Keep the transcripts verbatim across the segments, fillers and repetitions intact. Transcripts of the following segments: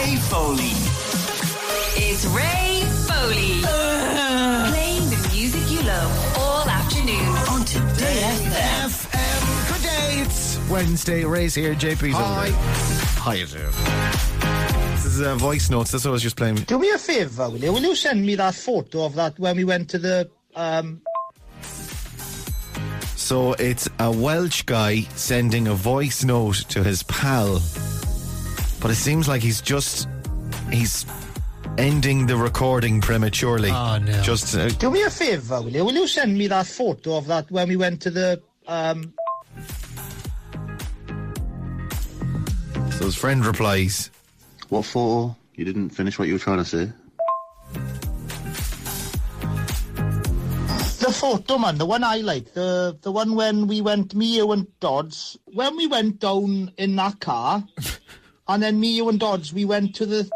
Ray Foley. It's Ray Foley. Uh, Playing the music you love all afternoon On Today F M. F M. Good day. It's Wednesday. Ray's here. J P's over Hi. there. Hi, you two. This is uh, voice notes. That's what I was just playing. Do me a favour, will you? Will you send me that photo of that when we went to the... Um... So it's a Welsh guy sending a voice note to his pal. But it seems like he's just... He's ending the recording prematurely. Oh, no. Just... Uh, Do me a favour, will you? Will you send me that photo of that when we went to the... Um... So his friend replies... What photo? You didn't finish what you were trying to say. The photo, man, the one I like, the the one when we went, me, you and Dodds, when we went down in that car, and then me, you and Dodds, we went to the...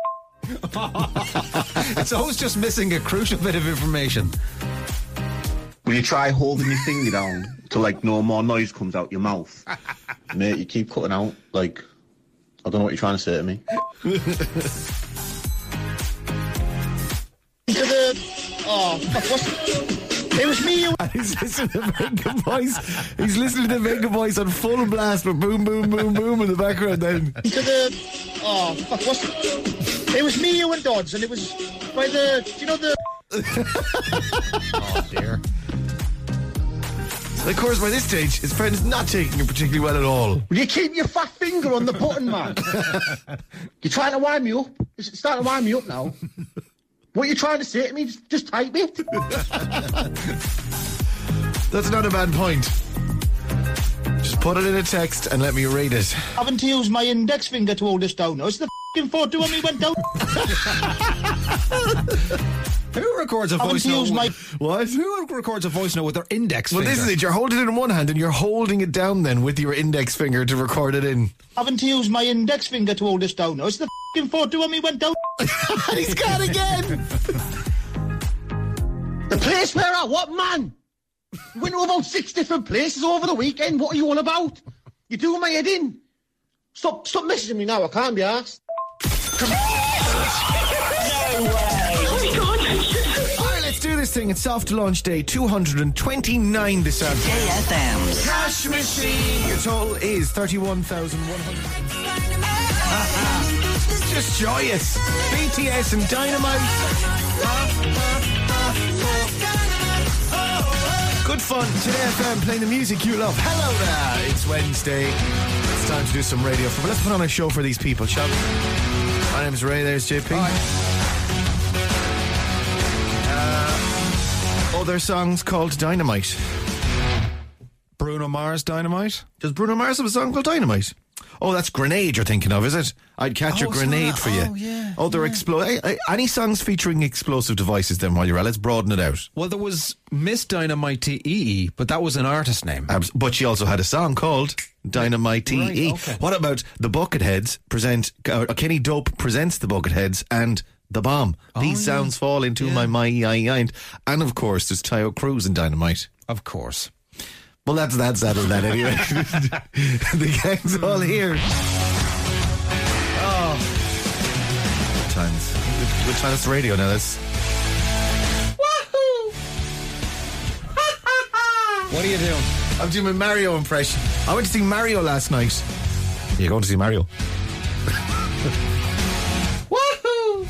It's always just missing a crucial bit of information. Will you try holding your finger down till like no more noise comes out your mouth? Mate, you keep cutting out, like, I don't know what you're trying to say to me. to the... Oh, fuck, what's... It was me, you... And he's listening to Venga Boys. He's listening to Venga Boys on full blast with boom, boom, boom, boom in the background then. To the... Oh, fuck, what's... It was me, you and Dodds, and it was by the... Do you know the... Oh, dear. And of course, by this stage, his friend is not taking it particularly well at all. Will you keep your fat finger on the button, man? You're trying to wind me up. It's starting to wind me up now. What are you trying to say to me? Just, just type it. That's not a bad point. Just put it in a text and let me read it. Having to use my index finger to hold this down. It's the f***ing photo when we went down. Who records a Having voice to note? use my... What? Who records a voice note with their index Well, finger? this is it. You're holding it in one hand and you're holding it down then with your index finger to record it in. Having to use my index finger to hold this down. It's the f***ing photo when we went down. And he's gone again. The place where I what, man? We went to about six different places over the weekend. What are you on about? You're doing my head in. Stop, stop messaging me now. I can't be arsed. Alright, let's do this thing. It's soft launch day two hundred twenty-nine this afternoon. Today F M's Cash machine. Your total is thirty-one thousand one hundred. Just joyous. B T S and Dynamite. Good fun. Today F M playing the music you love. Hello there. It's Wednesday. It's time to do some radio for. But let's put on a show for these people, shall we? My name's Ray. There's J P. Uh, oh, their song's called Dynamite. Bruno Mars Dynamite? Does Bruno Mars have a song called Dynamite? Oh, that's Grenade you're thinking of, is it? I'd catch Oh, a it's grenade not- for you. oh, yeah, Oh, they're explo- Any songs featuring explosive devices then while you're at? Let's broaden it out. Well, there was Miss Dynamite E E, but that was an artist name. Abs- But she also had a song called Dynamite E E. Right, okay. What about the Bucketheads present, uh, Kenny Dope presents the Bucketheads and The Bomb. These yeah. sounds fall into Yeah. my mind. And of course, there's Tayo Cruz and Dynamite. Of course. Well, that's that's that and that anyway. The gang's all here. Oh, good times. Good, good times. It's radio now. That's Wahoo! What are you doing? I'm doing my Mario impression. I went to see Mario last night. You're going to see Mario. Wahoo!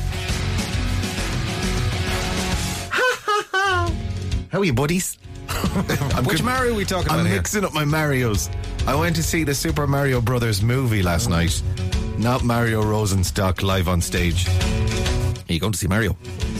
How are you, buddies? I'm Which good- Mario are we talking I'm about here? mixing up my Marios. I went to see the Super Mario Brothers movie last night. Not Mario Rosenstock live on stage. Are you going to see Mario?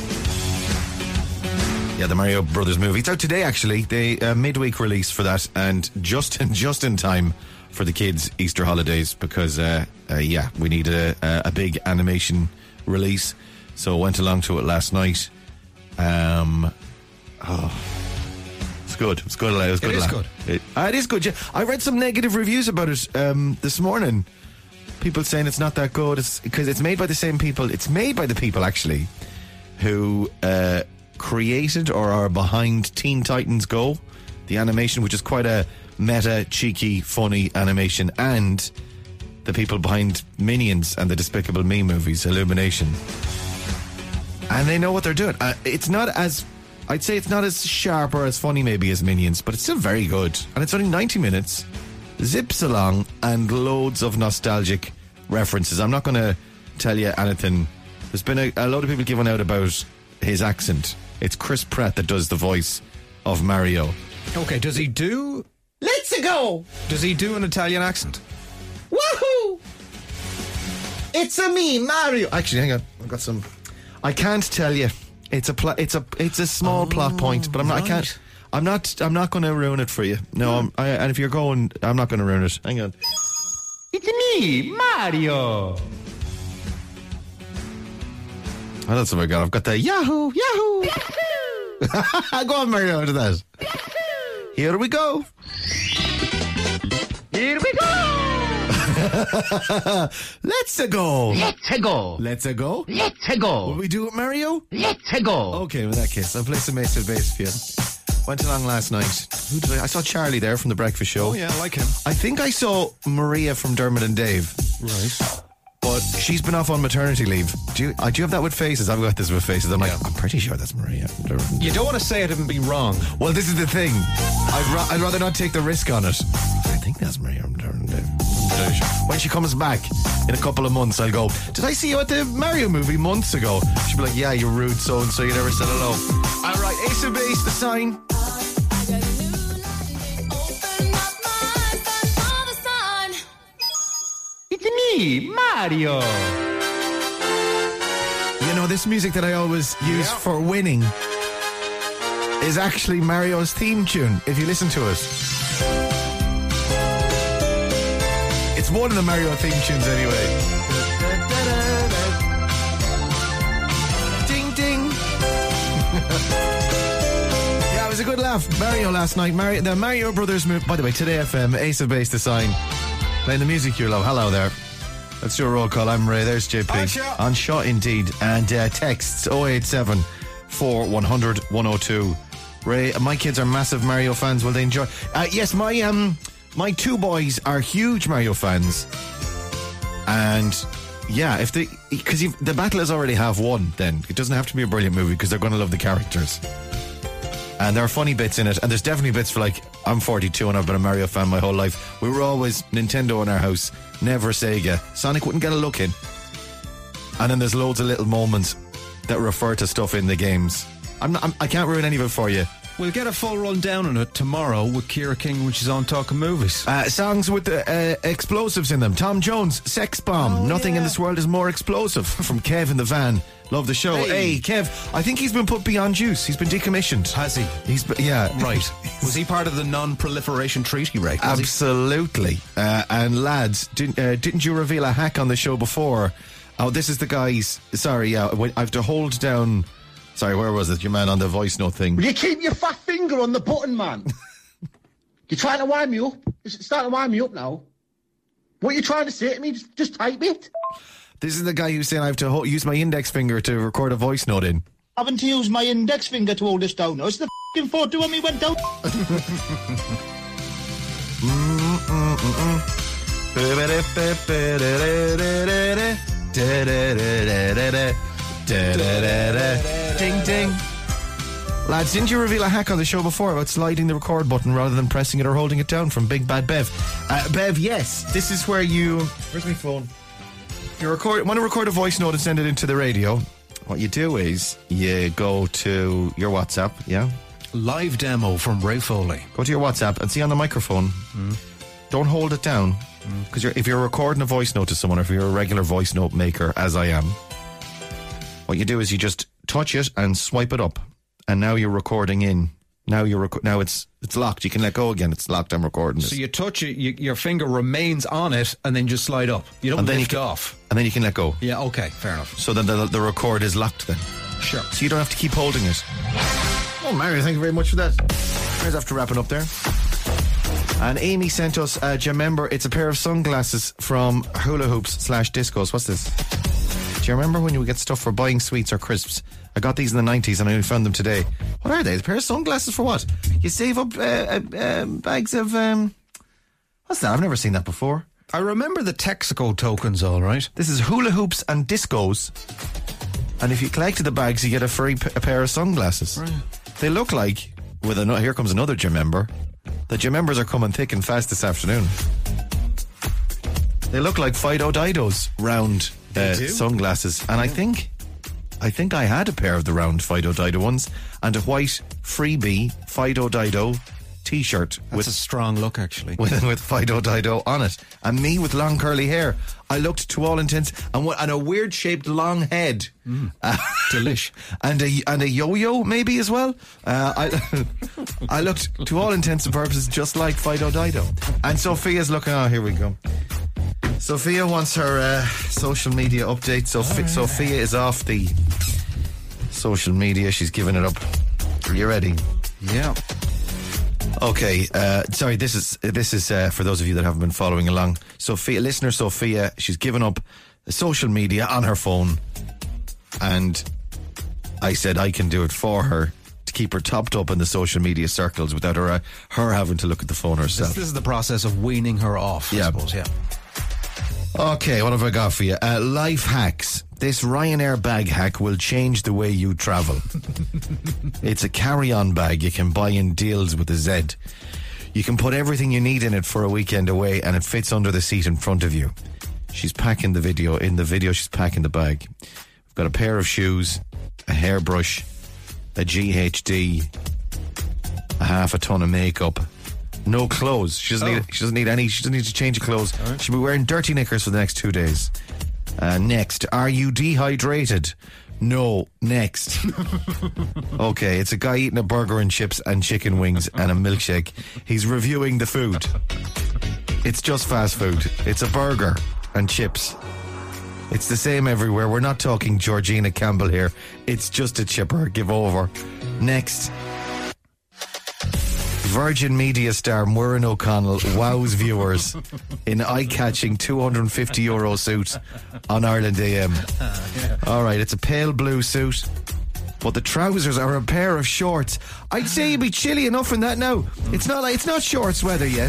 Yeah, the Mario Brothers movie. It's out today, actually. The uh, midweek release for that, and just in, just in time for the kids' Easter holidays, because, uh, uh, yeah, we need a, a big animation release. So I went along to it last night. Um, oh, it's good. It's good. It, was good It is laugh. good. It, uh, it is good. Yeah. I read some negative reviews about it um, this morning. People saying it's not that good. It's because it's made by the same people. It's made by the people actually who uh, created or are behind Teen Titans Go, the animation, which is quite a meta, cheeky, funny animation, and the people behind Minions and the Despicable Me movies, Illumination. And they know what they're doing. Uh, it's not as, I'd say it's not as sharp or as funny maybe as Minions, but it's still very good. And it's only ninety minutes, zips along, and loads of nostalgic references. I'm not going to tell you anything. There's been a, a load of people giving out about his accent. It's Chris Pratt that does the voice of Mario. Okay, does he do... Let's go. Does he do an Italian accent? Woohoo! It's a me, Mario. Actually, hang on. I've got some... I can't tell you. It's a pl- it's a it's a small oh, plot point, but I'm not. Right. I can't. I'm not. I'm not going to ruin it for you. No. I'm, I, and if you're going, I'm not going to ruin it. Hang on. It's me, Mario. Oh, that's what I got. I've got the Yahoo, Yahoo. Yahoo! Go on, Mario, do that. Yahoo! Here we go. Here we go. Let's go. Let's go. Let's go. Let's go. Will we do it, Mario? Let's go. Okay, in that case, I'll play some Ace of Base for you. Went along last night. Who did I? I saw Charlie there from the Breakfast Show. Oh yeah, I like him. I think I saw Maria from Dermot and Dave. Right. But she's been off on maternity leave. Do you, uh, do you have that with Faces? I've got this with Faces. I'm like, yeah. I'm pretty sure that's Maria. You don't want to say it and be wrong. Well, this is the thing. I'd, ra- I'd rather not take the risk on it. I think that's Maria from Dermot and Dave. When she comes back in a couple of months, I'll go, did I see you at the Mario movie months ago? She'll be like, yeah, you're rude so-and-so, you never said hello. All right, Ace of Base, the sign. It's me, Mario. You know, this music that I always use yeah. for winning is actually Mario's theme tune, if you listen to it. It's one of the Mario theme tunes anyway. Ding, ding. Yeah, it was a good laugh. Mario last night. Mario, the Mario Brothers movie. By the way, Today F M, Ace of Base, the sign. Playing the music you love. Hello there. Let's do a roll call. I'm Ray. There's J P. On shot. On shot indeed. And uh, texts oh eight seven, four one hundred, one oh two. Ray, my kids are massive Mario fans. Will they enjoy? Uh, yes, my um, my two boys are huge Mario fans. And yeah, if they, because the battle is already half won, then it doesn't have to be a brilliant movie because they're going to love the characters. And there are funny bits in it, and there's definitely bits for like, I'm forty-two and I've been a Mario fan my whole life. We were always Nintendo in our house, never Sega. Sonic wouldn't get a look in. And then there's loads of little moments that refer to stuff in the games. I'm not, I'm, I can't ruin any of it for you. We'll get a full rundown on it tomorrow with Ciara King, which is on Talking Movies. Uh, songs with the, uh, explosives in them. Tom Jones, Sex Bomb. Oh, Nothing yeah. in this world is more explosive. From Kev in the van. Love the show. Hey. hey, Kev, I think he's been put beyond use. He's been decommissioned. Has he? He's been, yeah. Right. Was he part of the non-proliferation treaty, Ray? Absolutely. Uh, and lads, didn't, uh, didn't you reveal a hack on the show before? Oh, this is the guy's... Sorry, yeah, I have to hold down... Sorry, where was it? Your man on the voice note thing. Will you keep your fat finger on the button, man? You're trying to wind me up. It's starting to wind me up now. What are you trying to say to me? Just, just type it. This is the guy who's saying I have to ho- use my index finger to record a voice note in. I haven't to use my index finger to hold this down. It's the f***ing photo when we went down. Ding ding. Lads, didn't you reveal a hack on the show before about sliding the record button rather than pressing it or holding it down from Big Bad Bev? Uh, Bev, yes. This is where you... Where's my phone? You record, want to record a voice note and send it into the radio. What you do is you go to your WhatsApp, yeah? Live demo from Ray Foley. Go to your WhatsApp and see on the microphone. Mm. Don't hold it down. Because mm. if you're recording a voice note to someone, or if you're a regular voice note maker, as I am, what you do is you just touch it and swipe it up. And now you're recording in. Now you're rec- now it's it's locked. You can let go again. It's locked. I'm recording this. So you touch it, you, your finger remains on it, and then just slide up. You don't and then lift you can, off. And then you can let go. Yeah, okay, fair enough. So then the, the record is locked then. Sure. So you don't have to keep holding it. Oh, Mario, thank you very much for that. There's after wrapping up there. And Amy sent us, uh, do you remember, it's a pair of sunglasses from Hula Hoops slash Discos. What's this? Do you remember when you would get stuff for buying sweets or crisps? I got these in the nineties and I only found them today. What are they? A pair of sunglasses for what? You save up uh, uh, uh, bags of... Um, what's that? I've never seen that before. I remember the Texaco tokens, all right. This is hula hoops and discos. And if you collected the bags, you get a free p- a pair of sunglasses. Right. They look like, with a, here comes another gym member. The gym members are coming thick and fast this afternoon. They look like Fido Dido's round uh, do. sunglasses. And I think I think I had a pair of the round Fido Dido ones and a white freebie Fido Dido t-shirt That's with a strong look, actually. with, with Fido Dido on it, and me with long curly hair. I looked, to all intents, and, and a weird shaped long head, mm. uh, Delish, and a and a yo-yo maybe as well. Uh, I I looked, to all intents and purposes, just like Fido Dido. And Sophia's looking. Oh, here we go. Sophia wants her uh, social media update. So right. Sophia is off the social media. She's giving it up. Are you ready? Yeah. Okay, uh, sorry, this is this is uh, for those of you that haven't been following along. Sophia, listener Sophia, she's given up social media on her phone, and I said I can do it for her to keep her topped up in the social media circles without her uh, her having to look at the phone herself. This, this is the process of weaning her off, I yeah. suppose, yeah. Okay, what have I got for you? Uh, life hacks. This Ryanair bag hack will change the way you travel. It's a carry-on bag you can buy in deals with a Z. You can put everything you need in it for a weekend away, and it fits under the seat in front of you. She's packing the video. In the video, she's packing the bag. We've got a pair of shoes, a hairbrush, a G H D, a half a ton of makeup. No clothes. She doesn't, oh. need, she doesn't need any. She doesn't need to change her clothes. Right. She'll be wearing dirty knickers for the next two days. Uh, next, are you dehydrated? No. Next. Okay, it's a guy eating a burger and chips and chicken wings and a milkshake. He's reviewing the food. It's just fast food. It's a burger and chips. It's the same everywhere. We're not talking Georgina Campbell here. It's just a chipper. Give over. Next. Virgin Media star Muireann O'Connell wows viewers in eye-catching two hundred fifty euro suit on Ireland A M. All right, it's a pale blue suit, but the trousers are a pair of shorts. I'd say you'd be chilly enough in that now. It's not like it's not shorts weather yet.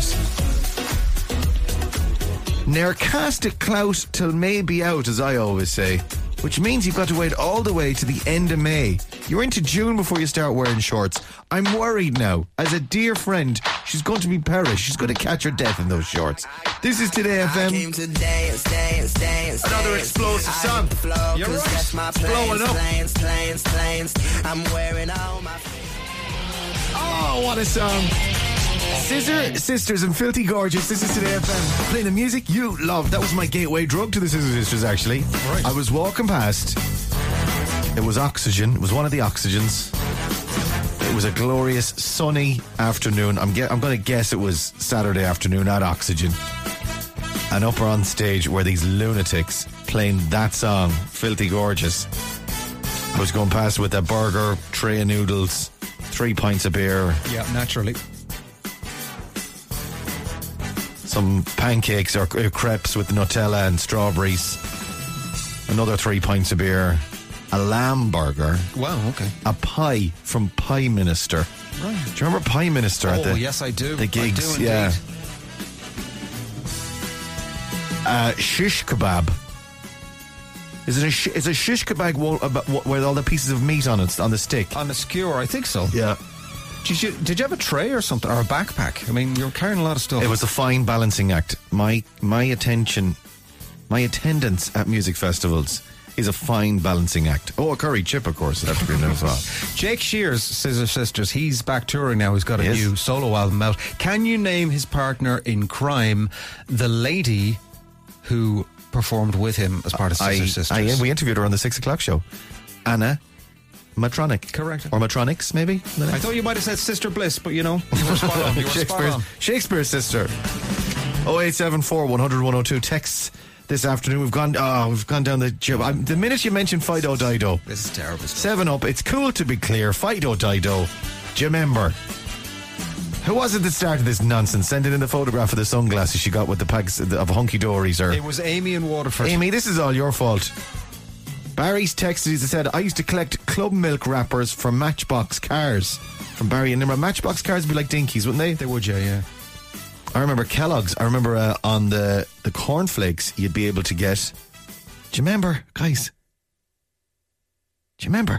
Ne'er cast it clout till May be out, as I always say, which means you've got to wait all the way to the end of May. You're into June before you start wearing shorts. I'm worried now. As a dear friend, she's going to be perished. She's going to catch her death in those shorts. This is Today F M. To dance, dance, dance, Another explosive song. You're right. It's blowing up. Planes, planes, planes. I'm wearing all my... Oh, what a song. Scissor Sisters and Filthy Gorgeous. This is Today F M. Playing the music you love. That was my gateway drug to the Scissor Sisters, actually. Right. I was walking past. It was Oxygen. It was one of the Oxygens. It was a glorious sunny afternoon. I'm, ge- I'm going to guess it was Saturday afternoon at Oxygen. And up on stage were these lunatics playing that song, Filthy Gorgeous. I was going past with a burger, tray of noodles, three pints of beer. Yeah, naturally. Some pancakes or uh, crepes with Nutella and strawberries. Another three pints of beer. A lamb burger. Wow, okay. A pie from Pie Minister. Right. Do you remember Pie Minister? Oh, at the, yes, I do. The gigs, I do yeah. indeed. Uh, shish kebab. Is it a sh- is a shish kebab wo- about, wo- with all the pieces of meat on it on the stick? On the skewer, I think so. Yeah. Did you, did you have a tray or something, or a backpack? I mean, you're carrying a lot of stuff. It was a fine balancing act. My my attention, my attendance at music festivals is a fine balancing act. Oh, a curry chip, of course, would have to be in there as well. Jake Shears, Scissor Sisters, he's back touring now. He's got a Yes. new solo album out. Can you name his partner in crime, the lady who performed with him as part of Scissor I, Sisters? I, we interviewed her on the six o'clock show. Anna Matronic. Correct. Or Matronics, maybe? I thought you might have said Sister Bliss, but you know, you were spot on. You were spot Shakespeare's, on. Shakespeare's sister. oh eight seven four, one hundred, one oh two. Texts this afternoon. We've gone oh, we've gone down the job. I'm, the minute you mentioned Fido Dido. This is terrible stuff. Seven up. It's cool to be clear. Fido Dido. Do you remember? Who was it that started this nonsense? Sending in the photograph of the sunglasses she got with the packs of hunky dories. Or It was Amy in Waterford. Amy, this is all your fault. Barry's texted, he said, I used to collect club milk wrappers for Matchbox cars. From Barry. And remember, Matchbox cars would be like Dinkies, wouldn't they? They would, yeah, yeah. I remember Kellogg's. I remember uh, on the, the cornflakes, you'd be able to get... Do you remember, guys? Do you remember?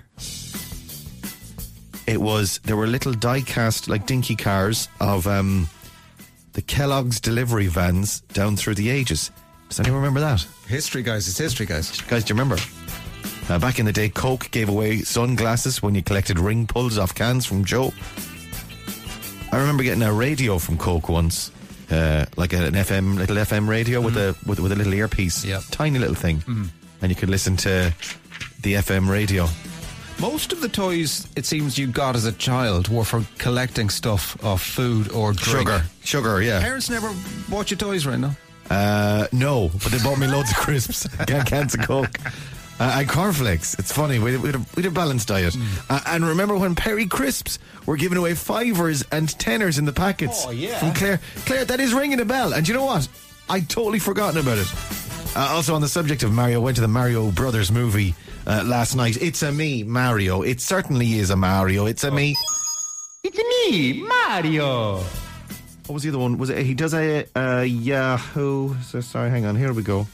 It was... There were little die-cast, like dinky cars of um, the Kellogg's delivery vans down through the ages. Does anyone remember that? History, guys. It's history, guys. Guys, do you remember? Uh, back in the day, Coke gave away sunglasses when you collected ring pulls off cans from Joe. I remember getting a radio from Coke once, uh, like a, an F M, little F M radio mm. with a with, with a little earpiece, yep. tiny little thing, mm. and you could listen to the F M radio. Most of the toys, it seems, you got as a child were for collecting stuff of food or drink. Sugar, sugar, yeah. Parents never bought you toys, right now? Uh, no, but they bought me loads of crisps, cans of Coke. Uh, and cornflakes. It's funny. We, we, had, a, we had a balanced diet. Mm. Uh, and remember when Perry Crisps were giving away fivers and tenors in the packets? Oh, yeah. From Claire. Claire, that is ringing a bell. And you know what? I'd totally forgotten about it. Uh, also, on the subject of Mario, went to the Mario Brothers movie uh, last night. It's a me, Mario. It certainly is a Mario. It's a me. It's me, Mario. What was the other one? Was it? He does a uh, Yahoo. So, sorry, hang on. Here we go.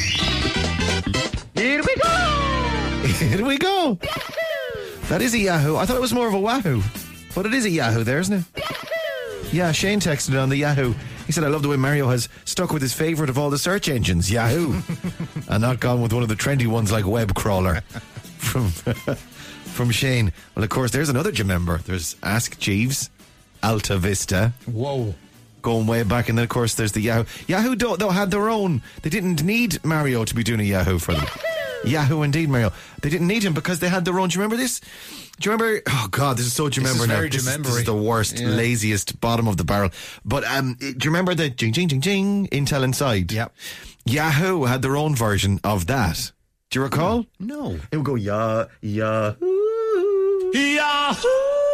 Here we go! Here we go! Yahoo! That is a Yahoo. I thought it was more of a Wahoo. But it is a Yahoo there, isn't it? Yahoo! Yeah, Shane texted it on the Yahoo. He said, I love the way Mario has stuck with his favourite of all the search engines, Yahoo. And not gone with one of the trendy ones like Web Crawler. From from Shane. Well, of course, there's another gym member. There's Ask Jeeves, Alta Vista. Whoa. Going way back, and then of course there's the Yahoo. Yahoo don't, though had their own. They didn't need Mario to be doing a Yahoo for them. Yahoo, Yahoo indeed, Mario. They didn't need him because they had their own. Do you remember this? Do you remember? Oh God, this is so Jamember now. This, this is the worst, yeah. laziest, bottom of the barrel. But um, do you remember the jing jing jing jing Intel Inside? Yep. Yahoo had their own version of that. Do you recall? No. It would go Yah Yahoo Yahoo.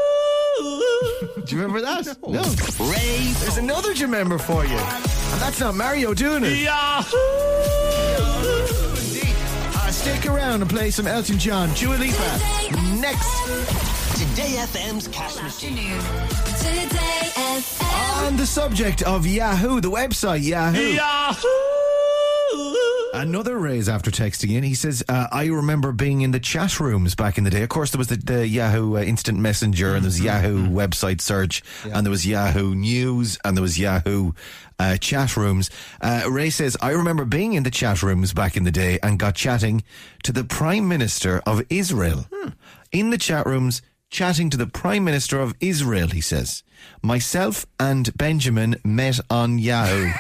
Do you remember that? No. no. Ray. There's another Jamember for you. And that's not Mario doing it. Yahoo! Indeed. Uh, stick around and play some Elton John. Dua Lipa. Next. Today F M's Cash Machine. Today F M. On the subject of Yahoo, the website Yahoo. Yahoo! Another Ray's after texting in. He says, uh, I remember being in the chat rooms back in the day. Of course, there was the, the Yahoo uh, Instant Messenger, and there was Yahoo mm-hmm. website search, yeah. and there was Yahoo News, and there was Yahoo uh, chat rooms. Uh, Ray says, I remember being in the chat rooms back in the day and got chatting to the Prime Minister of Israel. Hmm. In the chat rooms, chatting to the Prime Minister of Israel, he says. Myself and Benjamin met on Yahoo.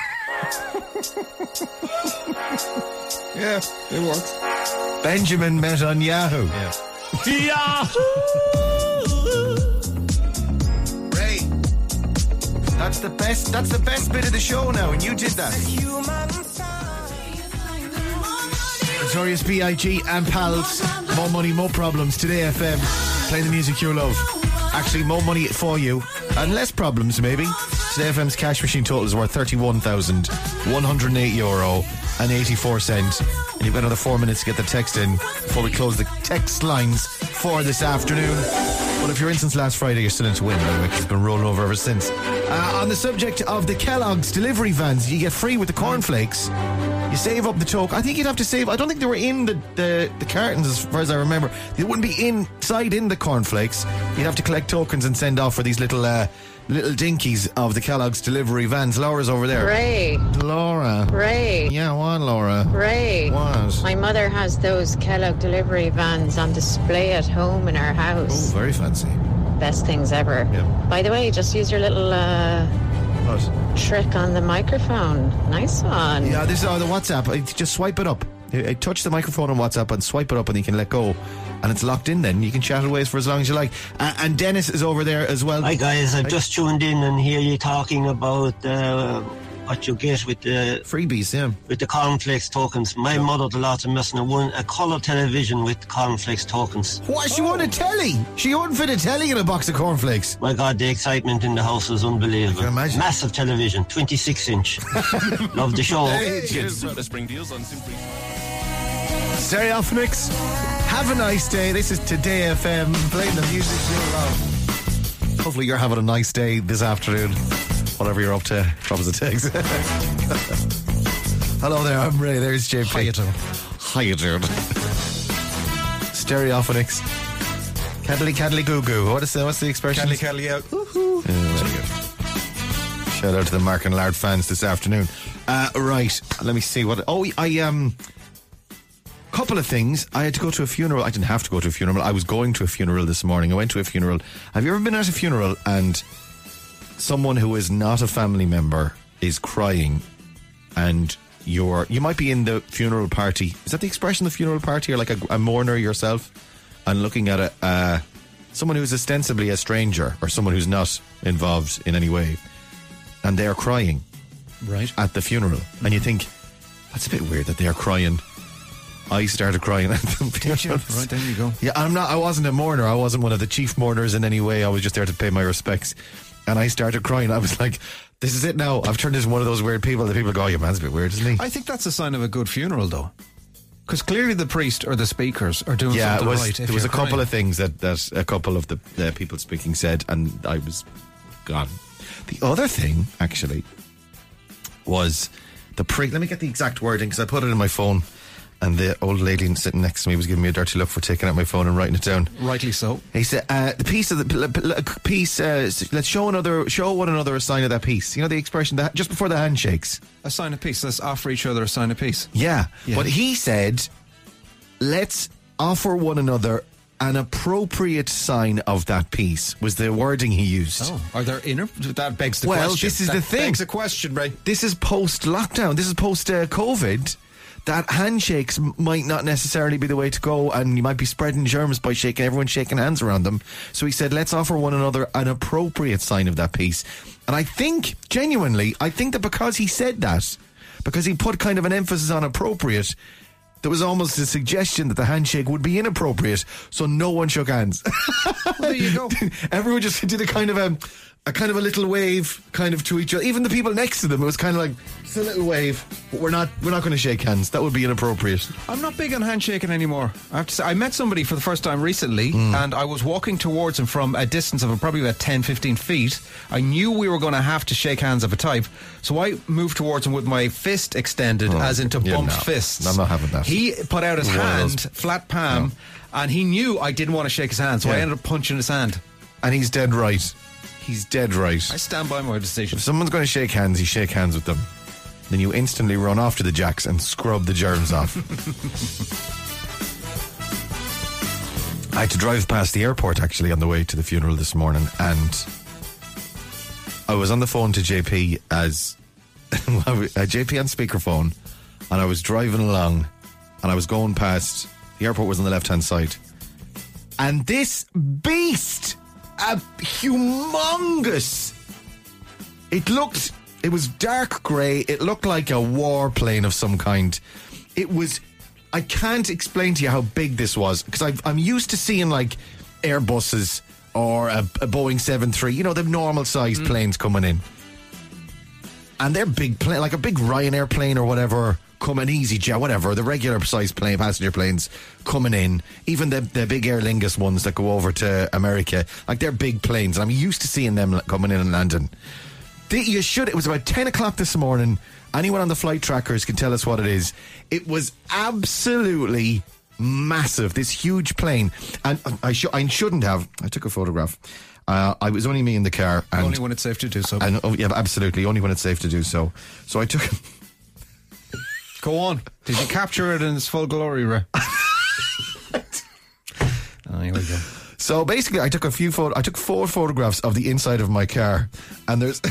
Yeah, it works. Benjamin met on Yahoo. Yeah. Yahoo! Ray, that's the best. That's the best bit of the show now, and you did that. Notorious B I G and pals. More money, more problems. Today F M. Play the music you love. Actually, more money for you and less problems, maybe. Today F M's cash machine total is worth thirty-one thousand one hundred eight euro and eighty-four cents. And you've got another four minutes to get the text in before we close the text lines for this afternoon. Well, if you're in since last Friday, you're still in to win, by the way, 'cause it's been rolling over ever since. Uh, on the subject of the Kellogg's delivery vans, you get free with the cornflakes. You save up the token. I think you'd have to save. I don't think they were in the, the, the cartons as far as I remember. They wouldn't be inside in the cornflakes. You'd have to collect tokens and send off for these little uh, little dinkies of the Kellogg's delivery vans. Laura's over there. Ray. Laura. Ray. Yeah, what, Laura? Ray. What? My mother has those Kellogg delivery vans on display at home in our house. Oh, very fancy. Best things ever. Yep. By the way, just use your little uh, What? trick on the microphone. Nice one. Yeah, this is uh, the WhatsApp. I just swipe it up. I, I touch the microphone on WhatsApp and swipe it up, and you can let go. And it's locked in then. You can chat away for as long as you like. Uh, and Dennis is over there as well. Hi guys, I've Hi. just tuned in and hear you talking about uh, what you get with the freebies, yeah, with the cornflakes tokens. My yeah. mother, the lot of missing a one a colour television with cornflakes tokens. What? She oh. won a telly? She wouldn't fit a telly in a box of cornflakes. My God, the excitement in the house was unbelievable. I can imagine. Massive television, twenty-six inch. Love the show. Hey, cheers. Stereophonics. Have a nice day. This is Today F M, playing the music you love. Hopefully you're having a nice day this afternoon. whatever you're up to, drop us a text. Hello there, I'm Ray. There's J P. Hiya, dude. Hiya, dude. Stereophonics. Caddly, caddly, goo goo. What is the, what's the expression? Cadley, cadley out. Woohoo. Yeah, very good. Shout out to the Mark and Lard fans this afternoon. Uh, right, let me see what. Oh, I um. Couple of things. I had to go to a funeral. I didn't have to go to a funeral. I was going to a funeral this morning. I went to a funeral. Have you ever been at a funeral and someone who is not a family member is crying, and you're you might be in the funeral party? Is that the expression, the funeral party? Or like a, a mourner yourself, and looking at a uh, someone who's ostensibly a stranger or someone who's not involved in any way, and they're crying right at the funeral, and you think that's a bit weird that they're crying. I started crying at the funeral. Right, there you go. Yeah, I'm not. I wasn't a mourner. I wasn't one of the chief mourners in any way. I was just there to pay my respects, and I started crying. I was like, "This is it now. I've turned into one of those weird people that people go, oh, your man's a bit weird, isn't he?" I think that's a sign of a good funeral, though. Because clearly the priest or the speakers are doing yeah, something it was, right. there was a couple of things that, that a couple of the uh, people speaking said, and I was gone. The other thing, actually, was the pre. Let me get the exact wording because I put it in my phone. And the old lady sitting next to me was giving me a dirty look for taking out my phone and writing it down. Rightly so. He said, uh, "The piece of the piece. Uh, let's show another, show one another a sign of that peace. You know the expression that just before the handshakes. A sign of peace. Let's offer each other a sign of peace. Yeah, yeah. But he said, let's offer one another an appropriate sign of that peace. Was the wording he used? Oh, are there inner? That begs the well, question. Well, this is that the thing. Begs the question, right? This is post lockdown. This is post uh, COVID. That handshakes might not necessarily be the way to go, and you might be spreading germs by shaking everyone shaking hands around them. So he said, let's offer one another an appropriate sign of that peace. And I think, genuinely, I think that because he said that, because he put kind of an emphasis on appropriate, there was almost a suggestion that the handshake would be inappropriate, so no one shook hands. Well, there you go. Everyone just did a kind of a, a kind of a little wave, kind of to each other. Even the people next to them, it was kind of like just a little wave. But we're not, we're not going to shake hands. That would be inappropriate. I'm not big on handshaking anymore. I have to say, I met somebody for the first time recently, mm. and I was walking towards him from a distance of probably about ten, fifteen feet. I knew we were going to have to shake hands of a type, so I moved towards him with my fist extended, oh, as into yeah, bumped no. fists. I'm not having that. He put out his One hand, flat palm, no. and he knew I didn't want to shake his hand, so yeah. I ended up punching his hand. And he's dead right. He's dead right. I stand by my decision. If someone's going to shake hands, you shake hands with them. Then you instantly run off to the jacks and scrub the germs off. I had to drive past the airport actually on the way to the funeral this morning, and I was on the phone to J P as uh, J P on speakerphone, and I was driving along, and I was going past the airport was on the left hand side, and this beast, a humongous. It looked. It was dark grey. It looked like a warplane of some kind. It was... I can't explain to you how big this was, because I'm used to seeing, like, Airbuses or a, a Boeing seven three, you know, the normal-sized mm. planes coming in. And they're big plane, like a big Ryanair plane or whatever, coming, EasyJet, whatever, the regular-sized plane, passenger planes coming in. Even the, the big Aer Lingus ones that go over to America, like, they're big planes. And I'm used to seeing them coming in and landing. You should. It was about ten o'clock this morning. Anyone on the flight trackers can tell us what it is. It was absolutely massive. This huge plane, and I, sh- I shouldn't have. I took a photograph. Uh, I was only me in the car, and only when it's safe to do so. And oh yeah, absolutely, only when it's safe to do so. So I took. Go on. Did you capture it in its full glory, Ray? Oh, here we go. So basically, I took a few photo. I took four photographs of the inside of my car, and there's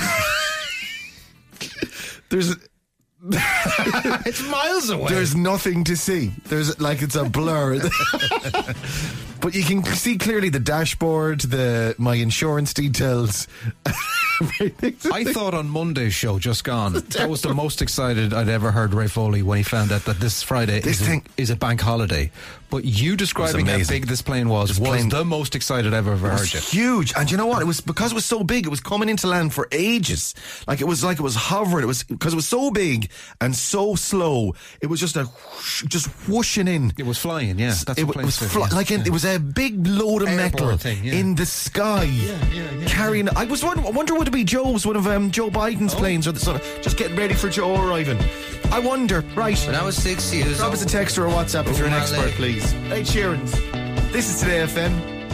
there's it's miles away. There's nothing to see. There's like it's a blur, but you can see clearly the dashboard, the my insurance details. I thought on Monday's show just gone that was the most excited I'd ever heard Ray Foley when he found out that this Friday this is, thing, a, is a bank holiday. But you describing how big this plane was this was plane, the most excited I've ever heard you. Huge, and you know what? It was because it was so big. It was coming into land for ages. Like it was like it was hovering. It was because it was so big. big and so slow. It was just a whoosh, just whooshing in. It was flying, yeah. That's it, what it was planes fly, do, yeah. like in, Yeah. it was a big load of Airborne metal thing, yeah. in the sky, yeah, yeah, carrying. I was wondering, I wonder would it be Joe's, one of um, Joe Biden's Oh. planes, or the, sort of, just getting ready for Joe arriving. I wonder. Right. When I was six years Drop old. us a text or a WhatsApp if you're an my expert, leg. please. Ed Sheeran's. This is Today F M.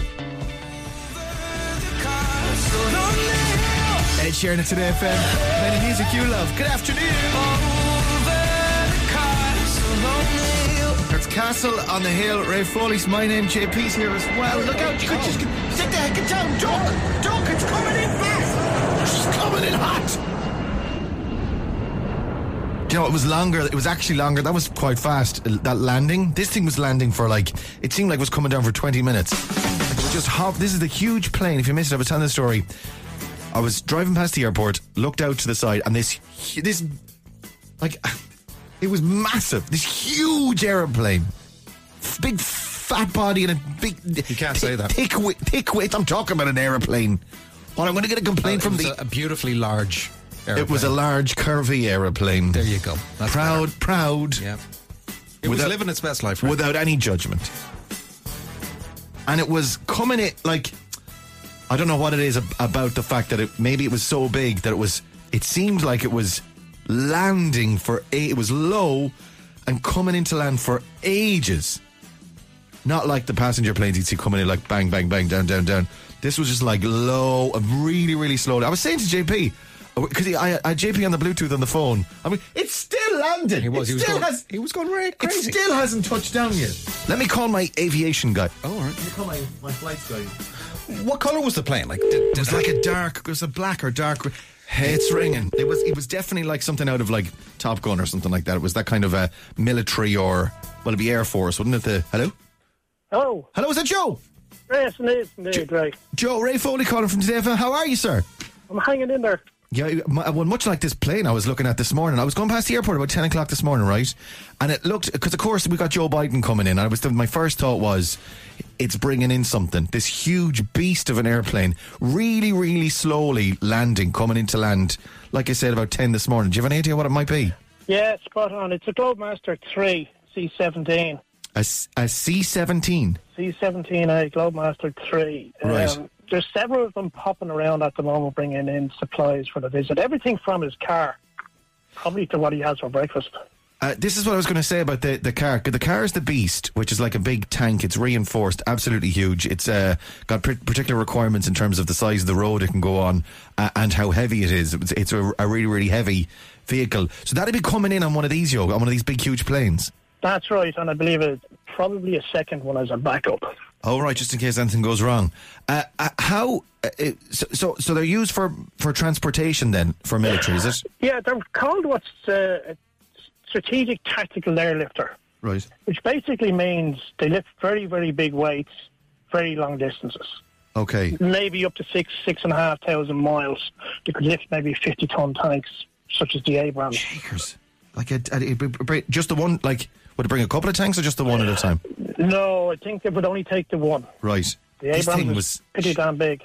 Ed Sheeran at Today F M. Many music you love. Good afternoon. That's Castle on the Hill. Ray Foley's my name. J P's here as well. Look out. You could just sit the heck down. Duck. Duck. It's coming in fast. It's coming in hot. You know, it was longer. It was actually longer. That was quite fast. That landing. This thing was landing for like. It seemed like it was coming down for twenty minutes. It was just hop. This is the huge plane. If you missed it, I was telling the story. I was driving past the airport, looked out to the side, and this, this, like, it was massive. This huge aeroplane, F- big fat body and a big. You can't thick, say that. Thick width. Thick width. I'm talking about an aeroplane. Well, I'm going to get a complaint Well, from it the. was a, a beautifully large aeroplane. It was a large, curvy aeroplane. There you go. That's proud, better. proud. Yeah. It was Without- living its best life, right? without any judgment. And it was coming in like, I don't know what it is ab- about the fact that it maybe it was so big that it was. It seemed like it was landing for a. It was low and coming into land for ages. Not like the passenger planes you'd see coming in like bang, bang, bang, down, down, down. This was just like low and really, really slow. I was saying to J P, because I, I had J P on the Bluetooth on the phone. I mean, it's still landing. He was. It He was still going. has. He was going right It crazy. still hasn't touched down yet. Let me call my aviation guy. Oh, all right. Let me call my, my flights guy. What colour was the plane? Like, did, did It was like a dark, it was a black or dark. Hey, it's ringing. It was it was definitely like something out of like Top Gun or something like that. It was that kind of a military or, well, it'd be Air Force, wouldn't it? The Hello? Hello. Hello, is that Joe? Yes, indeed, indeed, right. Joe, Ray Foley calling from Today F M. How are you, sir? I'm hanging in there. Yeah, my- well, much like this plane I was looking at this morning. I was going past the airport about ten o'clock this morning, right? And it looked, because of course we got Joe Biden coming in. And I was, my first thought was, it's bringing in something. This huge beast of an airplane, really, really slowly landing, coming into land. Like I said, about ten this morning. Do you have any idea what it might be? Yeah, spot on. It's a Globemaster three C seventeen. A, s- a C seventeen. C seventeen A Globemaster three. Right. Um, there's several of them popping around at the moment, bringing in supplies for the visit. Everything from his car, probably to what he has for breakfast. Uh, this is what I was going to say about the, the car. The car is the Beast, which is like a big tank. It's reinforced, absolutely huge. It's uh, got pr- particular requirements in terms of the size of the road it can go on uh, and how heavy it is. It's, it's a, a really, really heavy vehicle. So that'd be coming in on one of these, yo, on one of these big, huge planes. That's right, and I believe it's probably a second one as a backup. Oh, right, just in case anything goes wrong. Uh, uh, how? Uh, it, so, so, so they're used for, for transportation then, for military, is it? Yeah, they're called what's uh, a strategic tactical airlifter, Right. which basically means they lift very, very big weights, very long distances. Okay. Maybe up to six, six and a half thousand miles. They could lift maybe fifty-ton tanks, such as the Abrams. Shakers. Like, a, a, a, just the one, like, would it bring a couple of tanks or just the one at a time? No, I think they would only take the one. Right. The This Abrams thing was was pretty damn big.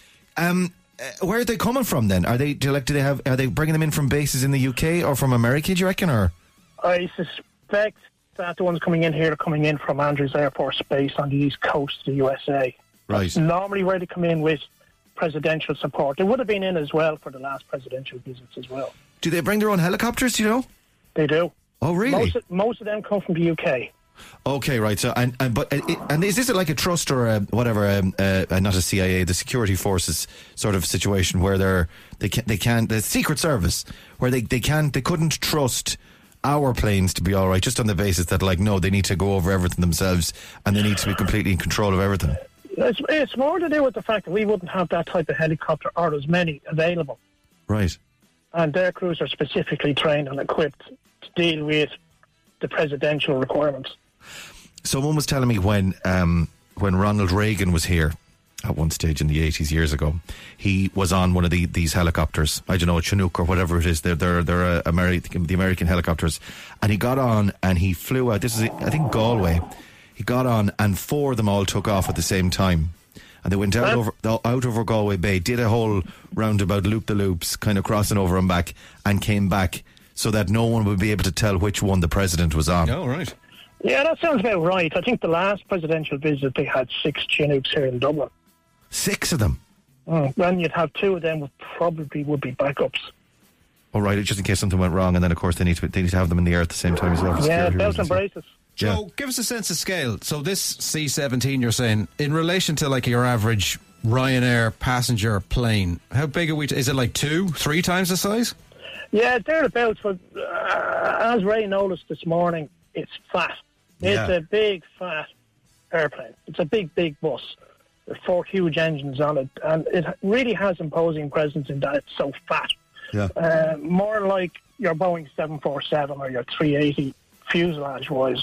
Um, uh, where are they coming from then? Are they do, like do they have? Are they bringing them in from bases in the U K or from America? Do you reckon? Or I suspect that the ones coming in here are coming in from Andrews Air Force Base on the east coast of the U S A. right? That's normally where they come in with presidential support. They would have been in as well for the last presidential visits as well. Do they bring their own helicopters? Do you know? They do. Oh, really? Most of, most of them come from the U K. Okay, right. So, and, and but uh, it, and is this like a trust or a, whatever? Um, uh, uh, not a C I A, the security forces sort of situation where they're they can they can the Secret Service where they they can they couldn't trust our planes to be all right just on the basis that like no they need to go over everything themselves and they need to be completely in control of everything. It's, it's more to do with the fact that we wouldn't have that type of helicopter or as many available. Right. And their crews are specifically trained and equipped to deal with the presidential requirements. Someone was telling me when um, when Ronald Reagan was here at one stage in the eighties years ago, he was on one of the, these helicopters. I don't know, a Chinook or whatever it is. They're they're they're uh, Ameri- the American helicopters, and he got on and he flew out. This is I think Galway. He got on and four of them all took off at the same time. And they went out over out over Galway Bay, did a whole roundabout loop the loops, kind of crossing over and back, and came back so that no one would be able to tell which one the president was on. Oh, right. Yeah, that sounds about right. I think the last presidential visit, they had six Chinooks here in Dublin. Six of them? Mm. Then you'd have two of them would probably would be backups. Oh, right, just in case something went wrong, and then, of course, they need to, they need to have them in the air at the same time as well. for Yeah, security belt and reasons. braces. Joe, Yeah. give us a sense of scale. So this C seventeen, you're saying, in relation to like your average Ryanair passenger plane, how big are we? T- is it like two, three times the size? Yeah, thereabouts. But uh, as Ray noticed this morning, it's fat. It's Yeah. a big, fat airplane. It's a big, big bus. There are four huge engines on it, and it really has imposing presence in that it's so fat. Yeah. Uh, more like your Boeing seven forty-seven or your three eighty fuselage-wise,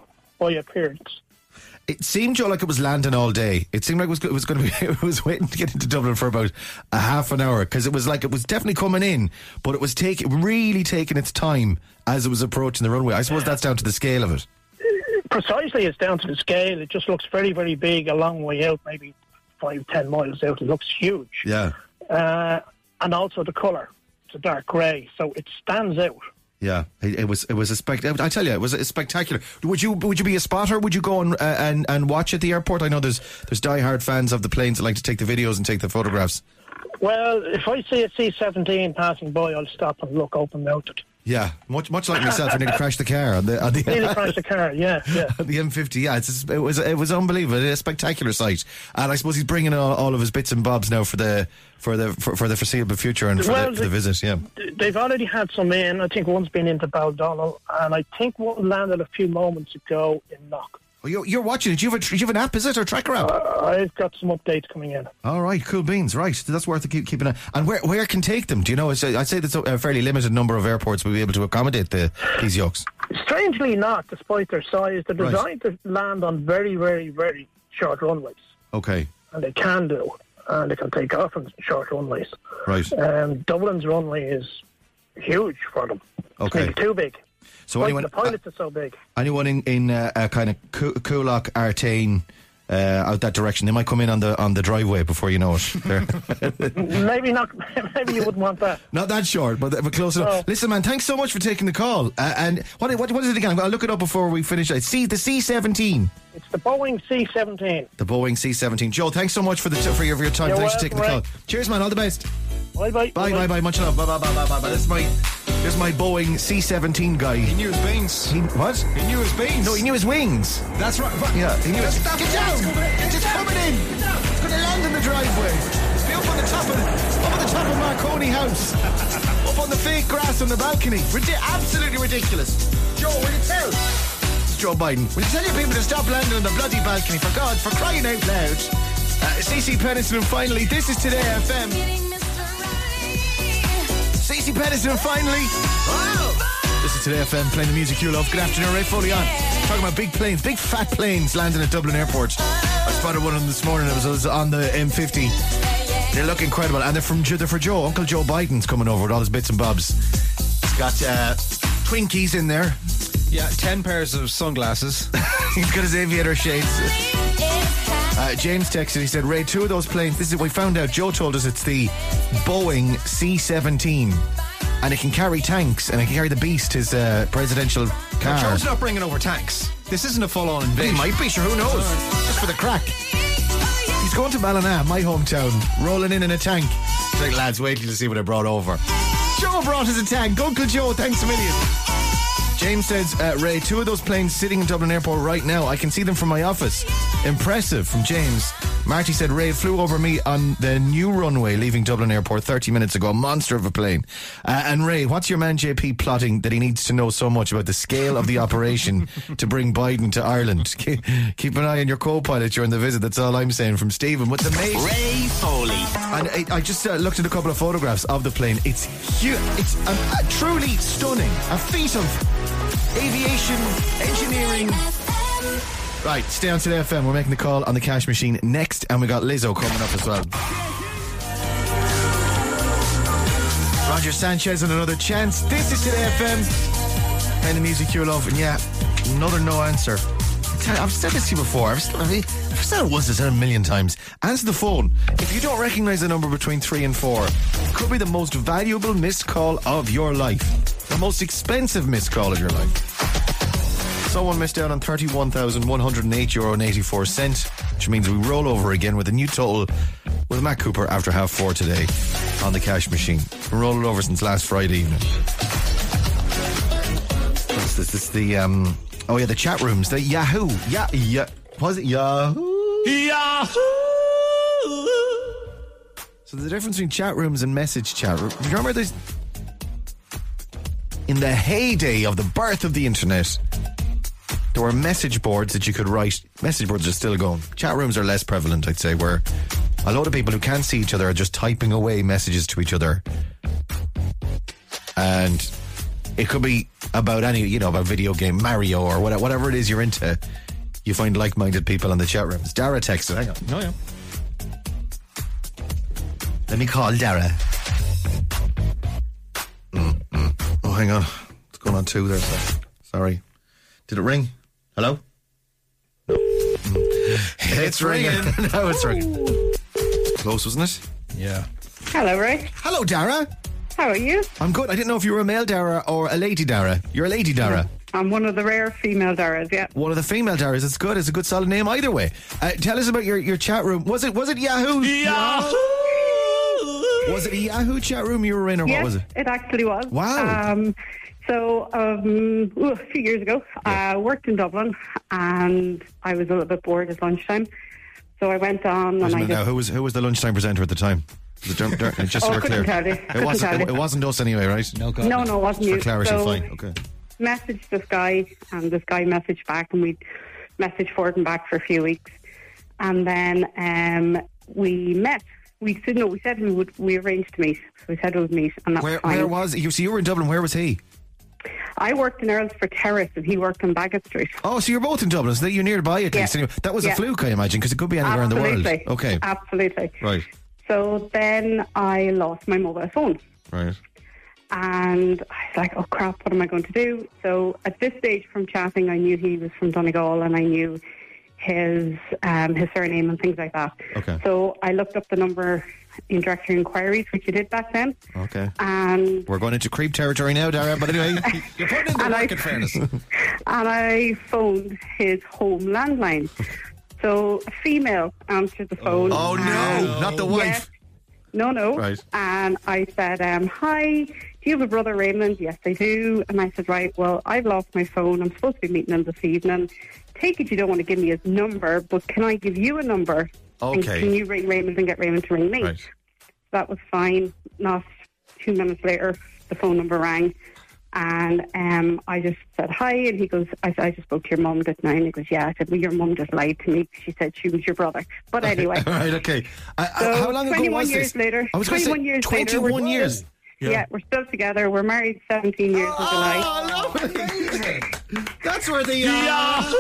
by appearance. It seemed, Joe, like it was landing all day. It seemed like it was, it was going to be. It was waiting to get into Dublin for about a half an hour because it was like it was definitely coming in, but it was taking really taking its time as it was approaching the runway. I suppose that's down to the scale of it. Precisely, it's down to the scale. It just looks very, very big, a long way out, maybe five, ten miles out. It looks huge. Yeah, Uh, and also the colour. It's a dark grey, so it stands out. yeah. It, it was. It was a spect. I tell you, it was a spectacular. Would you? Would you be a spotter? Would you go and uh, and and watch at the airport? I know there's there's diehard fans of the planes that like to take the videos and take the photographs. Well, if I see a C seventeen passing by, I'll stop and look open-mounted. Yeah, much much like myself. I nearly crashed the car on the on the, Nearly crashed the car, yeah, yeah. on the M fifty. Yeah, it's, it was it was unbelievable. A spectacular sight, and I suppose he's bringing all, all of his bits and bobs now for the for the for, for the foreseeable future and for, Well, the, for the the- visit. Yeah, They've already had some in. I think one's been into Baldonnel, and I think one landed a few moments ago in Knock. oh, you're, you're watching it. Do you have a do you have an app? Is it or tracker app? Uh, I've got some updates coming in. All right, cool beans. Right, that's worth keep, keeping an eye. And where where can take them? Do you know? It's a, I'd say there's a fairly limited number of airports will be able to accommodate the these yokes. Strangely not, despite their size. They're Right. designed to land on very, very, very short runways. Okay, And they can do. And they can take off on short runways. right. Um, Dublin's runway is huge for them. Okay. It's maybe too big. So Like, anyone the pilots are so big. anyone in in uh, uh, kind of Coolock, Artane, uh, out that direction, they might come in on the on the driveway before you know it. They're- Maybe not. Maybe you wouldn't want that. Not that short, but, but close enough. Oh. Listen, man, thanks so much for taking the call. Uh, and what, what what is it again? I'll look it up before we finish. It. See the C seventeen. It's the Boeing C seventeen. The Boeing C seventeen. Joe, thanks so much for the for your, for your time. You're thanks for taking the welcome, call. Cheers, man. All the best. Bye bye. Bye, bye, bye. Much love. Bye, bye, bye, bye, bye, bye. This is my this is my Boeing C seventeen guy. He knew his beans. He, what? He knew his beans. No, he knew his wings. That's right. But Yeah, he knew That's- it. that's- Get down! It's just coming in! It's going to land in the driveway. Be up on the top of up on the top of Marconi House. Up on the fake grass on the balcony. Ridi- absolutely ridiculous. Joe, will you tell? It's Joe Biden. Will you tell your people to stop landing on the bloody balcony? For God, for crying out loud. Uh, Stacey Pennison, and finally, this is Today F M. Stacey Pennison, finally. Wow. This is Today F M, playing the music you love. Good afternoon, Ray Foley on. Talking about big planes, big fat planes landing at Dublin Airport. I spotted one of them this morning. It was, it was on the M fifty. They look incredible, and they're from they're for Joe. Uncle Joe Biden's coming over with all his bits and bobs. He's got uh, Twinkies in there. Yeah, ten pairs of sunglasses. He's got his aviator shades. Uh, James texted, he said, Ray, two of those planes, this is we found out, Joe told us it's the Boeing C seventeen, and it can carry tanks, and it can carry the Beast, his uh, presidential car. Joe's not bringing over tanks. This isn't a full-on He invasion. might be, sure, who knows? Just for the crack. He's going to Ballina, my hometown, rolling in in a tank. He's like, lads, wait till you see what I brought over. Joe brought us a tank. Uncle Joe, thanks a million. James says, uh, Ray, two of those planes sitting in Dublin Airport right now. I can see them from my office. Impressive, from James. Marty said, Ray, it flew over me on the new runway leaving Dublin Airport thirty minutes ago. Monster of a plane. Uh, and Ray, what's your man J P plotting that he needs to know so much about the scale of the operation to bring Biden to Ireland? Keep, keep an eye on your co-pilot during the visit. That's all I'm saying. From Stephen, what's amazing? Ray Foley. And I, I just uh, looked at a couple of photographs of the plane. It's huge. It's um, uh, truly stunning. A feat of aviation engineering. Right, stay on Today F M. We're making the call on the cash machine next, and we got Lizzo coming up as well. Roger Sanchez and Another Chance. This is Today F M. And the music you love. And yeah, another no answer. tell you, I've said this to you before. I've said, I've said it once, I've said it a million times. Answer the phone. If you don't recognise the number between three and four, it could be the most valuable missed call of your life. The most expensive missed call of your life. Someone missed out on thirty-one thousand one hundred eight euro and eighty-four cents, which means we roll over again with a new total with Matt Cooper after half four today on the cash machine. We're rolling over since last Friday evening. What's this? This is the, um, oh yeah, the chat rooms, the Yahoo. Yeah, yeah. Was it Yahoo? Yahoo! So the difference between chat rooms and message chat rooms. Do you remember this? In the heyday of the birth of the internet, there were message boards that you could write. Message boards are still going. Chat rooms are less prevalent, I'd say, where a lot of people who can't see each other are just typing away messages to each other. And it could be about any, you know, about video game, Mario, or whatever, whatever it is you're into. You find like-minded people in the chat rooms. Dara texted. Hang on. Oh, yeah. Let me call Dara. Mm, mm. Oh, hang on. What's going on too there? So. Sorry. Did it ring? Hello? No. Mm. It's ringing. Now it's ringing. Close, wasn't it? Yeah. Hello, Ray. Hello, Dara. How are you? I'm good. I didn't know if you were a male Dara or a lady Dara. You're a lady Dara. I'm one of the rare female Daras, yeah. One of the female Daras. It's good. It's a good solid name either way. Uh, tell us about your, your chat room. Was it was it Yahoo? Yahoo! Was it a Yahoo chat room you were in, or yes, what was it? It actually was. Wow. Um, so um, ooh, a few years ago, I yeah. uh, worked in Dublin, and I was a little bit bored at lunchtime. So I went on Wait and a I minute just... now, who was who was the lunchtime presenter at the time? Was it Dur- Dur- just so oh, we're clear. Tell you. It wasn't. Tell It, you. it wasn't us anyway, right? No, God, no, no, it wasn't For you. clarity, so, fine. Okay. Messaged this guy, and this guy messaged back, and we messaged forward and back for a few weeks, and then um, we met. We said no. We said we would. We arranged to meet. So we said we would meet, and that Where was fine. where was you? So you were in Dublin. Where was he? I worked in Earlsford Terrace, and he worked on Bagot Street. Oh, so you're both in Dublin. So you're nearby at Yeah. least. Anyway, that was Yeah. a fluke, I imagine, because it could be anywhere Absolutely. in the world. Okay. Absolutely. Right. So then I lost my mobile phone. Right. And I was like, oh crap, what am I going to do? So at this stage from chatting, I knew he was from Donegal, and I knew his um, his surname and things like that. Okay. So I looked up the number in directory inquiries, which you did back then. Okay. And We're going into creep territory now, Dara, but anyway, you're putting in the And work, I- in fairness. and I phoned his home landline. So a female answered the phone. Oh, no, and- not the wife. Yeah. No, no. Right. And I said, um, hi, do you have a brother Raymond? Yes, I do. And I said, right, well, I've lost my phone. I'm supposed to be meeting him this evening. Take it you don't want to give me his number, but can I give you a number? And Okay. can you ring Raymond and get Raymond to ring me? Right. That was fine. Not two minutes later, the phone number rang. And um, I just said hi, and he goes, I said, I just spoke to your mum, didn't I? And he goes, yeah. I said, well, your mum just lied to me. She said she was your brother. But anyway. Right, okay. Uh, uh, So how long ago twenty-one was years this? later. I was gonna say, twenty-one years later. twenty-one we're- years? Yeah. Yeah. we're still together. We're married seventeen years in July. Oh, amazing. That's where the... Uh,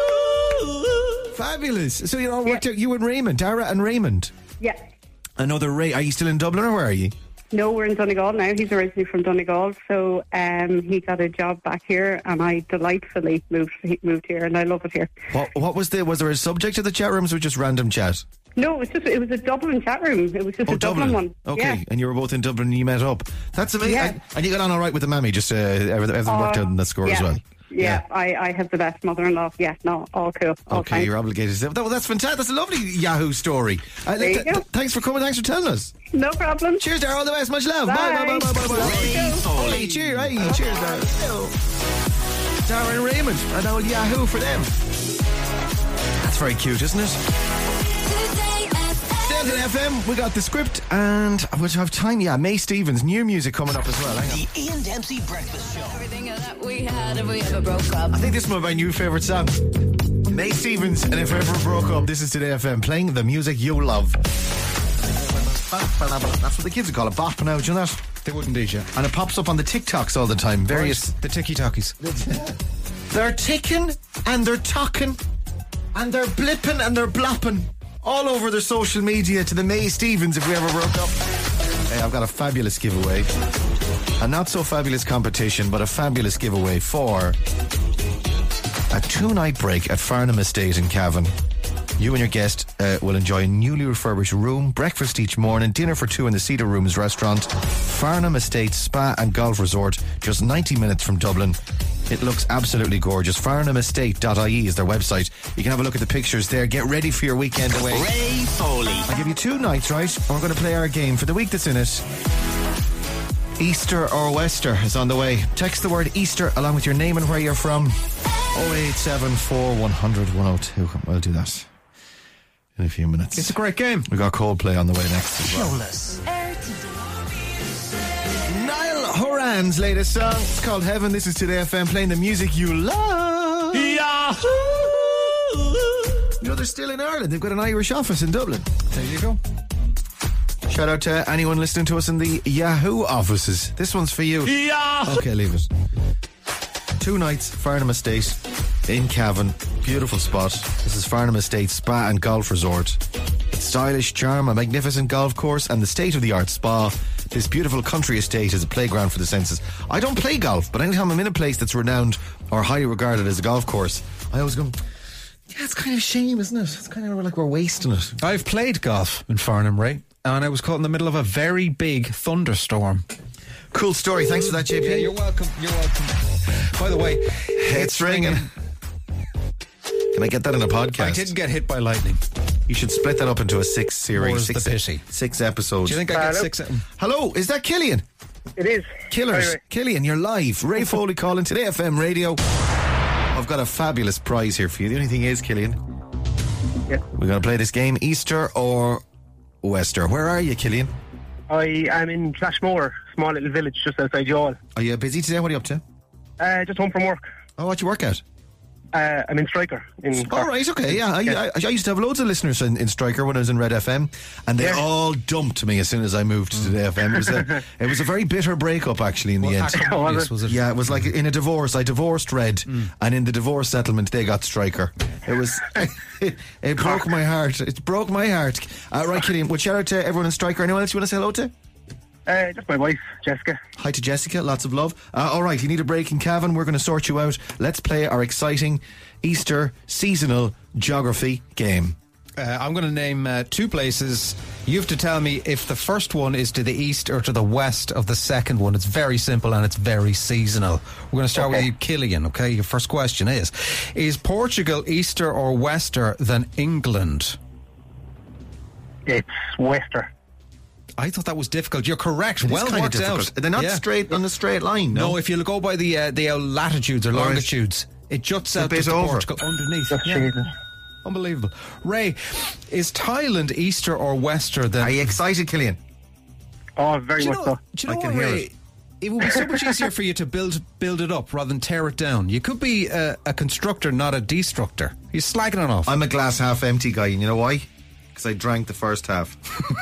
Fabulous. So you all worked Yeah. out, you and Raymond, Dara and Raymond. Yeah. Another Ray. Are you still in Dublin, or where are you? No, we're in Donegal now. He's originally from Donegal, so um, he got a job back here, and I delightfully moved he moved here, and I love it here. What, what was the... Was there a subject to the chat rooms or just random chat? No, it was just it was a Dublin chat room. It was just Oh, a Dublin, one. Okay, Yeah. and you were both in Dublin and you met up. That's amazing. Yeah. And, and you got on all right with the mammy, just uh, everything, everything worked out in the score yeah. as well. Yeah, I, I have the best mother-in-law. Yeah, no, all cool. All Okay, fine. you're obligated to. That, well, that's fantastic. That's a lovely Yahoo story. Uh, There you th- th- go. Thanks for coming. Thanks for telling us. No problem. Cheers, Dara. All the best. Much love. Bye. Bye. Bye. Bye. Bye. Bye. Bye. Ray Foley. Cheers. Hey, cheers, Dara. Dara and Raymond. An old Yahoo for them. That's very cute, isn't it? Delta F M, we got the script, and we have time. Yeah, May Stevens, new music coming up as well. Hang on. The Ian Dempsey Breakfast Show. Everything that we had if we ever broke up. I think this is my new favourite song. May Stevens, and If I Ever Broke Up. This is Today F M, playing the music you love. That's what the kids would call it, bop now, do you know that? They would indeed, yeah. And it pops up on the TikToks all the time. Various. Right, the ticky-talkies. They're ticking, and they're talking, and they're blipping, and they're blopping all over their social media to the May Stevens If We Ever Broke Up. Hey, I've got a fabulous giveaway. A not so fabulous competition, but a fabulous giveaway for a two-night break at Farnham Estate in Cavan. You and your guest uh, will enjoy a newly refurbished room, breakfast each morning, dinner for two in the Cedar Rooms restaurant. Farnham Estate Spa and Golf Resort, just ninety minutes from Dublin. It looks absolutely gorgeous. farnham estate dot I E is their website. You can have a look at the pictures there. Get ready for your weekend away. Ray Foley. I'll give you two nights, right? And we're going to play our game for the week that's in it. Easter or Wester is on the way. Text the word Easter along with your name and where you're from. oh eight seven four one hundred one oh two. We'll do that in a few minutes. It's a great game. We got Coldplay on the way next as well. Showless. Niall Horan's latest song. It's called Heaven. This is Today F M, playing the music you love. Yeah. You know, they're still in Ireland. They've got an Irish office in Dublin. There you go. Shout out to anyone listening to us in the Yahoo offices. This one's for you. Yeah. Okay, leave it. Two nights, Farnham Estate in Cavan. Beautiful spot. This is Farnham Estate Spa and Golf Resort. It's stylish, charm, a magnificent golf course, and the state-of-the-art spa. This beautiful country estate is a playground for the senses. I don't play golf, but anytime I'm in a place that's renowned or highly regarded as a golf course, I always go, yeah, it's kind of a shame, isn't it? It's kind of like we're wasting it. I've played golf in Farnham, Ray, and I was caught in the middle of a very big thunderstorm. Cool story. Thanks for that, J P. Yeah, you're welcome. You're welcome. By the way, It's ringing. Can I get that in a podcast? I didn't get hit by lightning. You should split that up into a six series. More's Six, the pity. six episodes. Do you think I get Hello? six? Hello, is that Killian? It is. Killers. Hi, Ray. Killian, you're live. Ray Foley calling Today F M Radio. I've got a fabulous prize here for you. The only thing is, Killian, Yeah. we're going to play this game, Easter or Wester. Where are you, Killian? I am in Flashmore, small little village just outside Youghal. Are you busy today? What are you up to? Uh, just home from work. Oh, what you work at? Uh, I'm in Striker. In All Cork. right, okay, yeah. I, Yeah. I, I used to have loads of listeners in, in Striker when I was in Red F M, and they Yeah. all dumped me as soon as I moved to Today F M. It was a, it was a very bitter breakup, actually, in the end. Acrimonious, was it? Yeah, it was like in a divorce. I divorced Red, and in the divorce settlement, they got Striker. It was, it, it broke my heart. It broke my heart. Uh, right, Killian, well, shout out to everyone in Striker. Anyone else you want to say hello to? Uh, just my wife, Jessica. Hi to Jessica, lots of love. Uh, all right, you need a break in Cavan. We're going to sort you out. Let's play our exciting Easter seasonal geography game. Uh, I'm going to name uh, two places. You have to tell me if the first one is to the east or to the west of the second one. It's very simple and it's very seasonal. We're going to start Okay. with you, Killian, okay? Your first question is, is Portugal easter or wester than England? It's Wester. I thought that was difficult. You're correct. It's well kind of worked difficult. out. They're not Yeah. straight on a straight line, no? No, if you go by the uh, the uh, latitudes or All right. longitudes, it juts A out bit just to over. Portugal underneath. That's Yeah. Jesus. Unbelievable. Ray, is Thailand easter or wester than... Are you excited, Killian? Oh, very do you much know, so. do you know I can what, hear Ray? it. It would be so much easier for you to build build it up rather than tear it down. You could be a, a constructor, not a destructor. You're slagging it off. I'm a glass half empty guy, and you know why? Because I drank the first half.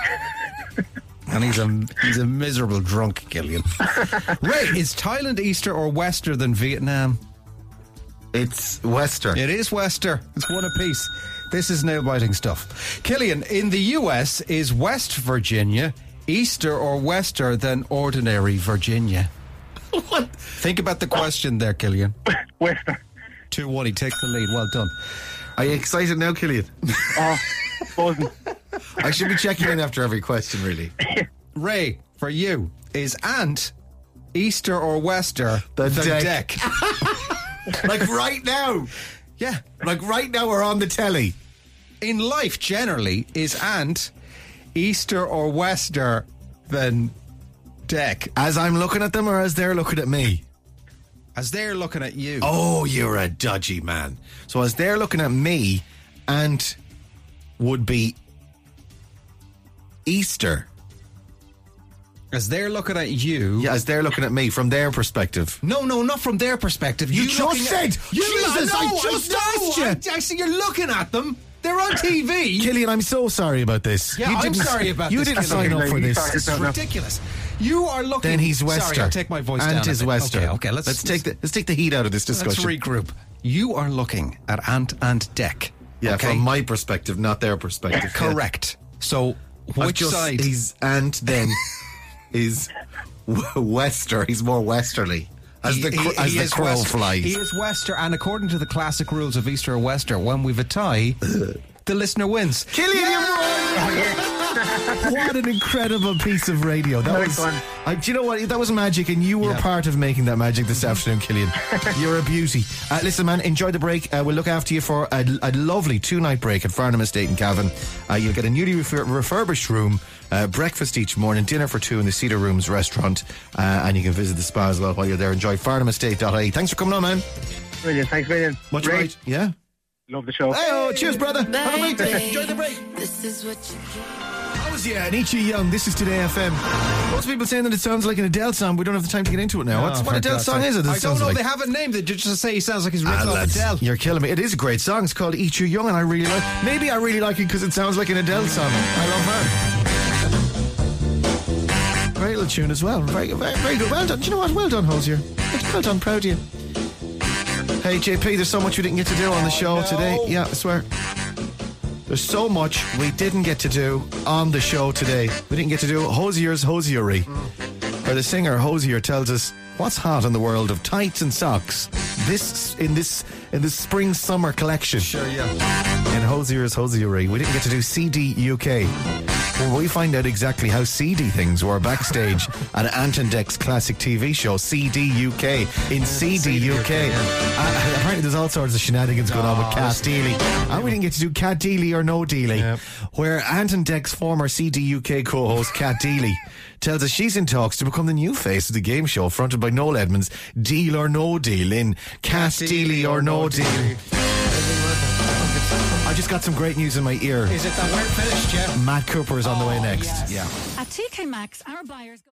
and he's a he's a miserable drunk, Killian. Ray, is Thailand easter or wester than Vietnam? It's Wester. It is wester. It's one apiece. This is nail-biting stuff. Killian, in the U S, is West Virginia easter or wester than ordinary Virginia? What? Think about the question there, Killian. Wester. two one, he takes the lead. Well done. Are you excited now, Killian? Oh, buzzing. I should be checking in after every question, really. Ray, for you, is Ant easter or wester The than deck. deck? Like right now. Yeah. Like right now we're on the telly. In life, generally, is Ant easter or wester than deck? As I'm looking at them or as they're looking at me? As they're looking at you. Oh, you're a dodgy man. So as they're looking at me, Ant would be Easter. As they're looking at you. Yeah, as they're looking at me from their perspective. No, no, not from their perspective. You You just looking said- At, you Jesus, I know, just know, asked you. I, I see you're looking at them. They're on T V. Killian, I'm so sorry about this. Yeah, you I'm didn't, sorry about you this, didn't Killian. sign up for You this. started This is ridiculous. You are looking. Then he's Wester. Sorry, I'll take my voice Ant down. a is bit. Wester. Okay, okay. Let's, let's take the let's take the heat out of this Let's discussion. regroup. You are looking at Ant and Deck. Yeah, okay? from my perspective, not their perspective. Correct. So Yeah. I've which just, side? He's Ant then is w- Wester. He's more westerly. as the, cr- as the is crow West- flies. He is Wester, and according to the classic rules of Easter or Wester, when we've a tie, the listener wins. Killian, what an incredible piece of radio. That Nice was, one. uh, do you know what? That was magic, and you were Yeah. part of making that magic this afternoon, Killian. You're a beauty. Uh, listen, man, enjoy the break. Uh, we'll look after you for a, a lovely two-night break at Farnham Estate in Cavan. Uh, you'll get a newly refur- refurbished room, uh, breakfast each morning, dinner for two in the Cedar Rooms restaurant, uh, and you can visit the spa as well while you're there. Enjoy farnham estate dot I E. Thanks for coming on, man. Brilliant. Thanks, brilliant. Much Great. right. Yeah. Love the show. Hey, oh, cheers, brother. Have a great day. Enjoy the break. This is what you That was, yeah, Nietzsche Young. This is Today F M. Most people saying that it sounds like an Adele song. We don't have the time to get into it now. What's, Oh, what Adele fantastic. song is it? That I sounds don't know like? if they have a name. They just say he sounds like he's Ah, ripped off lads, Adele. you're killing me. It is a great song. It's called Eat You Young, and I really like. Maybe I really like it because it sounds like an Adele song. I love her. Great little tune as well. Very, very, very good. Well done. Do you know what? Well done, Hosier. Well done. Proud of you. Hey, J P, there's so much we didn't get to do on the show today. Yeah, I swear. There's so much we didn't get to do on the show today. We didn't get to do Hosier's Hosiery, where the singer Hosier tells us what's hot in the world of tights and socks this in this in this spring summer collection. Sure, yeah. In Hosier's Hosiery, we didn't get to do C D U K. Well, we find out exactly how seedy things were backstage at Anton Deck's classic T V show, C D U K, in C D U K. Uh, apparently there's all sorts of shenanigans going on with Cat Deely. And we didn't get to do Cat Deely or No Deely, Yep. where Anton Deck's former C D U K co-host, Cat Deely, tells us she's in talks to become the new face of the game show fronted by Noel Edmonds, Deal or No Deal, in Cat Deely or No Deal. I just got some great news in my ear. Is it that we're finished, yeah? Matt Cooper is on the way next. Yes. Yeah. At T K Maxx, our buyers...